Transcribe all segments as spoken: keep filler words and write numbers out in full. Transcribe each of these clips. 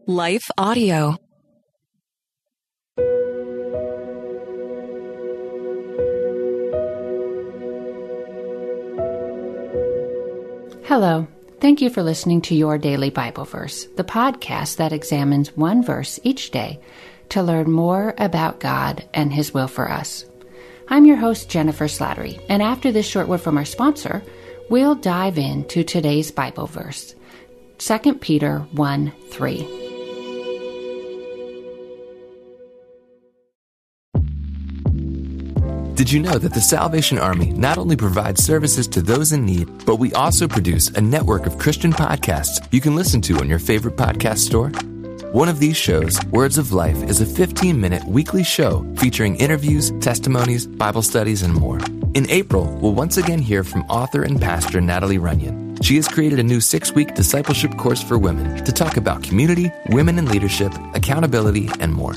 Life Audio. Hello. Thank you for listening to Your Daily Bible Verse, the podcast that examines one verse each day to learn more about God and His will for us. I'm your host, Jennifer Slattery, and after this short word from our sponsor, we'll dive into today's Bible verse, Second Peter one three. Did you know that the Salvation Army not only provides services to those in need, but we also produce a network of Christian podcasts you can listen to on your favorite podcast store? One of these shows, Words of Life, is a fifteen-minute weekly show featuring interviews, testimonies, Bible studies, and more. In April, we'll once again hear from author and pastor Natalie Runyon. She has created a new six-week discipleship course for women to talk about community, women in leadership, accountability, and more.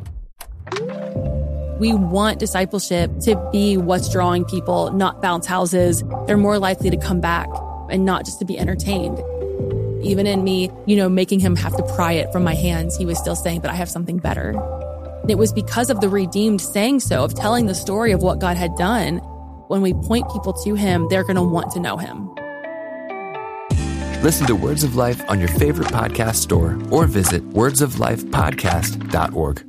We want discipleship to be what's drawing people, not bounce houses. They're more likely to come back and not just to be entertained. Even in me, you know, making him have to pry it from my hands, he was still saying, but I have something better. And it was because of the redeemed saying so, of telling the story of what God had done. When we point people to him, they're going to want to know him. Listen to Words of Life on your favorite podcast store or visit words of life podcast dot org.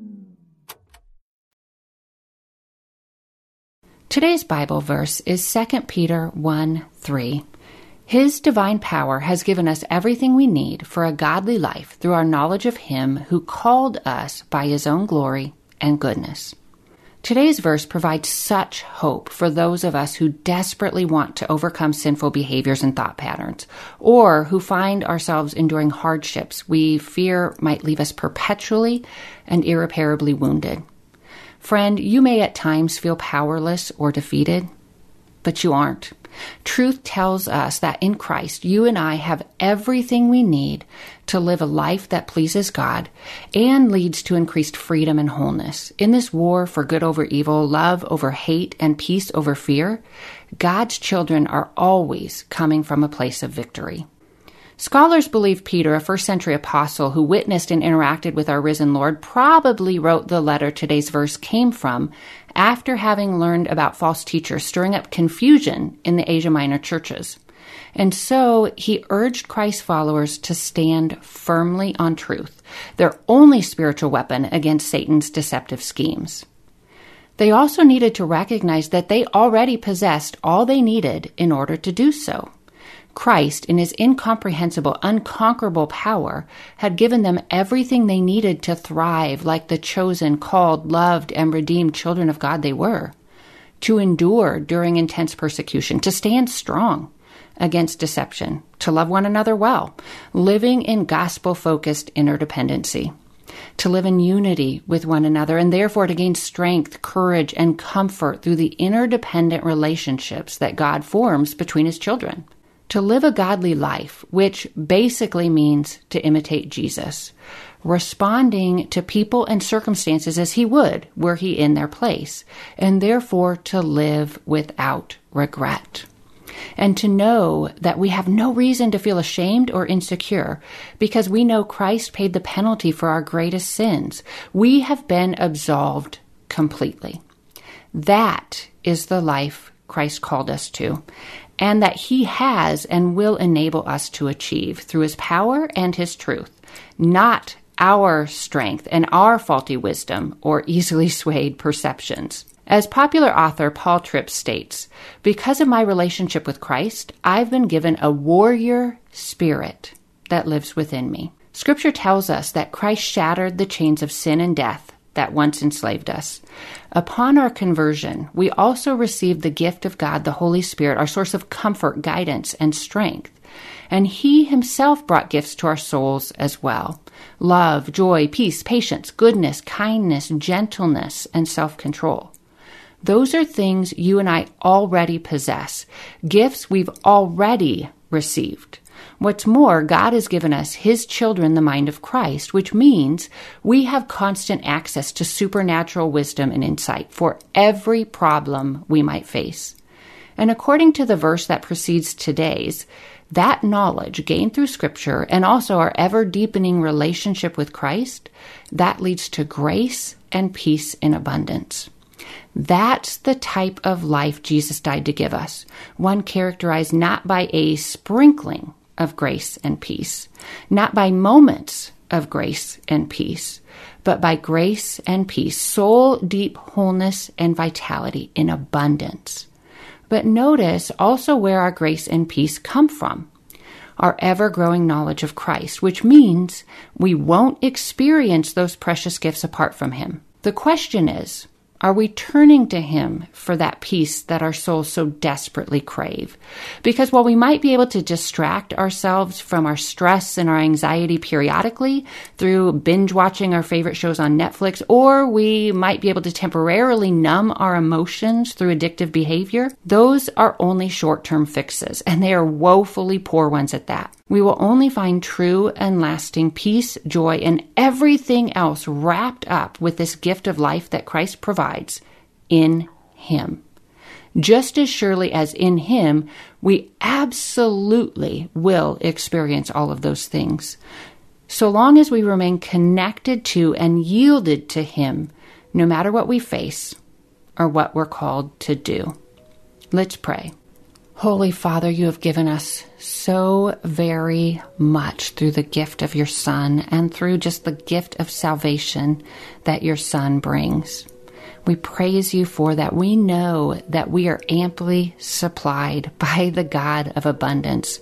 Today's Bible verse is Second Peter one three. His divine power has given us everything we need for a godly life through our knowledge of Him who called us by His own glory and goodness. Today's verse provides such hope for those of us who desperately want to overcome sinful behaviors and thought patterns, or who find ourselves enduring hardships we fear might leave us perpetually and irreparably wounded. Friend, you may at times feel powerless or defeated, but you aren't. Truth tells us that in Christ, you and I have everything we need to live a life that pleases God and leads to increased freedom and wholeness. In this war for good over evil, love over hate, and peace over fear, God's children are always coming from a place of victory. Scholars believe Peter, a first century apostle who witnessed and interacted with our risen Lord, probably wrote the letter today's verse came from after having learned about false teachers stirring up confusion in the Asia Minor churches. And so he urged Christ's followers to stand firmly on truth, their only spiritual weapon against Satan's deceptive schemes. They also needed to recognize that they already possessed all they needed in order to do so. Christ, in His incomprehensible, unconquerable power, had given them everything they needed to thrive like the chosen, called, loved, and redeemed children of God they were, to endure during intense persecution, to stand strong against deception, to love one another well, living in gospel-focused interdependency, to live in unity with one another, and therefore to gain strength, courage, and comfort through the interdependent relationships that God forms between His children. To live a godly life, which basically means to imitate Jesus, responding to people and circumstances as He would were He in their place, and therefore to live without regret. And to know that we have no reason to feel ashamed or insecure because we know Christ paid the penalty for our greatest sins. We have been absolved completely. That is the life Christ called us to, and that He has and will enable us to achieve through His power and His truth, not our strength and our faulty wisdom or easily swayed perceptions. As popular author Paul Tripp states, because of my relationship with Christ, I've been given a warrior spirit that lives within me. Scripture tells us that Christ shattered the chains of sin and death that once enslaved us. Upon our conversion, we also received the gift of God, the Holy Spirit, our source of comfort, guidance, and strength. And He Himself brought gifts to our souls as well: love, joy, peace, patience, goodness, kindness, gentleness, and self-control. Those are things you and I already possess, gifts we've already received. What's more, God has given us, His children, the mind of Christ, which means we have constant access to supernatural wisdom and insight for every problem we might face. And according to the verse that precedes today's, That knowledge gained through Scripture and also our ever-deepening relationship with Christ, that leads to grace and peace in abundance. That's the type of life Jesus died to give us, one characterized not by a sprinkling of grace and peace, not by moments of grace and peace, but by grace and peace, soul deep wholeness and vitality in abundance. But notice also where our grace and peace come from. Our ever-growing knowledge of Christ, which means we won't experience those precious gifts apart from Him. The question is, are we turning to Him for that peace that our souls so desperately crave? Because while we might be able to distract ourselves from our stress and our anxiety periodically through binge watching our favorite shows on Netflix, or we might be able to temporarily numb our emotions through addictive behavior, those are only short-term fixes, and they are woefully poor ones at that. We will only find true and lasting peace, joy, and everything else wrapped up with this gift of life that Christ provides in Him. Just as surely as in Him, we absolutely will experience all of those things. So long as we remain connected to and yielded to Him, no matter what we face or what we're called to do. Let's pray. Holy Father, you have given us so very much through the gift of your Son and through just the gift of salvation that your Son brings. We praise you for that. We know that we are amply supplied by the God of abundance.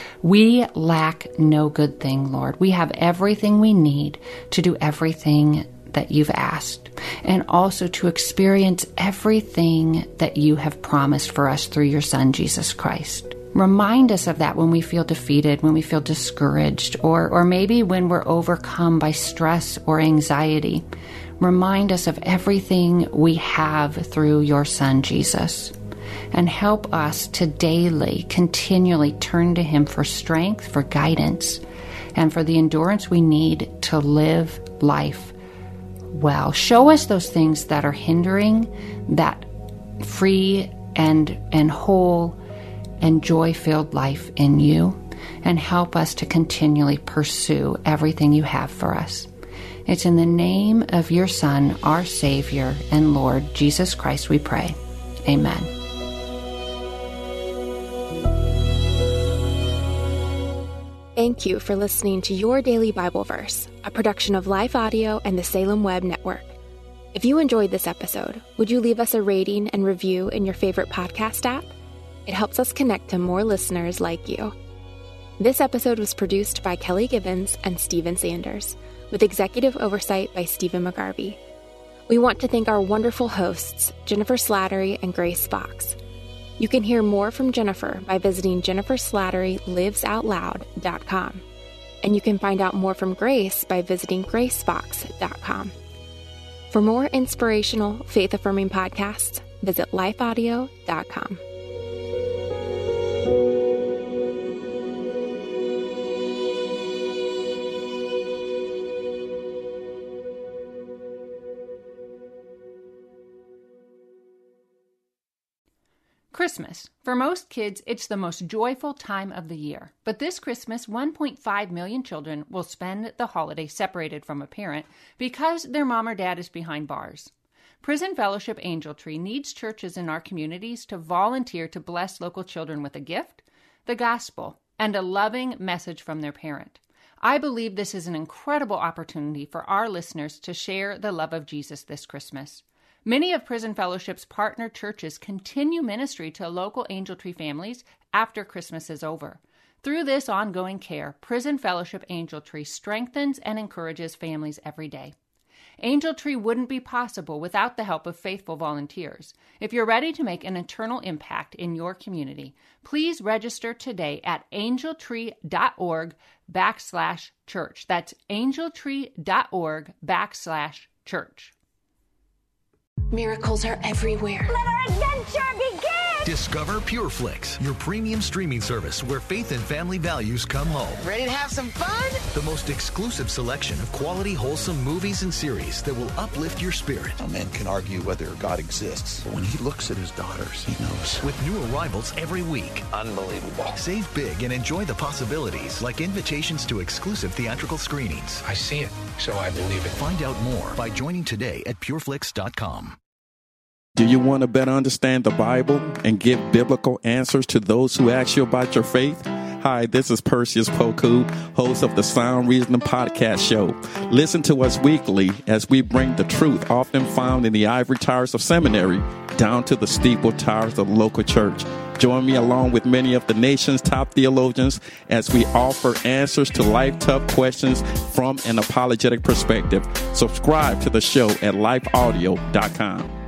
We lack no good thing, Lord. We have everything we need to do everything that you've asked, and also to experience everything that you have promised for us through your Son, Jesus Christ. Remind us of that when we feel defeated, when we feel discouraged, or, or maybe when we're overcome by stress or anxiety. Remind us of everything we have through your Son, Jesus. And help us to daily, continually turn to Him for strength, for guidance, and for the endurance we need to live life well. Show us those things that are hindering that free and and whole and joy-filled life in you, and help us to continually pursue everything you have for us. It's in the name of your Son, our Savior and Lord, Jesus Christ, we pray. Amen. Thank you for listening to Your Daily Bible Verse, a production of Life Audio and the Salem Web Network. If you enjoyed this episode, would you leave us a rating and review in your favorite podcast app? It helps us connect to more listeners like you. This episode was produced by Kelly Gibbons and Stephen Sanders, with executive oversight by Stephen McGarvey. We want to thank our wonderful hosts, Jennifer Slattery and Grace Fox. You can hear more from Jennifer by visiting jennifer slattery lives out loud dot com. And you can find out more from Grace by visiting grace fox dot com. For more inspirational, faith-affirming podcasts, visit life audio dot com. Christmas. For most kids, it's the most joyful time of the year. But this Christmas, one point five million children will spend the holiday separated from a parent because their mom or dad is behind bars. Prison Fellowship Angel Tree needs churches in our communities to volunteer to bless local children with a gift, the gospel, and a loving message from their parent. I believe this is an incredible opportunity for our listeners to share the love of Jesus this Christmas. Many of Prison Fellowship's partner churches continue ministry to local Angel Tree families after Christmas is over. Through this ongoing care, Prison Fellowship Angel Tree strengthens and encourages families every day. Angel Tree wouldn't be possible without the help of faithful volunteers. If you're ready to make an eternal impact in your community, please register today at angeltree.org backslash church. That's angeltree.org backslash church. Miracles are everywhere. Let our adventure begin! Discover PureFlix, your premium streaming service where faith and family values come home. Ready to have some fun? The most exclusive selection of quality, wholesome movies and series that will uplift your spirit. A man can argue whether God exists, but when he looks at his daughters, he knows. With new arrivals every week. Unbelievable. Save big and enjoy the possibilities, like invitations to exclusive theatrical screenings. I see it, so I believe it. Find out more by joining today at pureflix dot com. Do you want to better understand the Bible and give biblical answers to those who ask you about your faith? Hi, this is Perseus Poku, host of the Sound Reasoning Podcast Show. Listen to us weekly as we bring the truth often found in the ivory towers of seminary down to the steeple towers of the local church. Join me along with many of the nation's top theologians as we offer answers to life-tough questions from an apologetic perspective. Subscribe to the show at life audio dot com.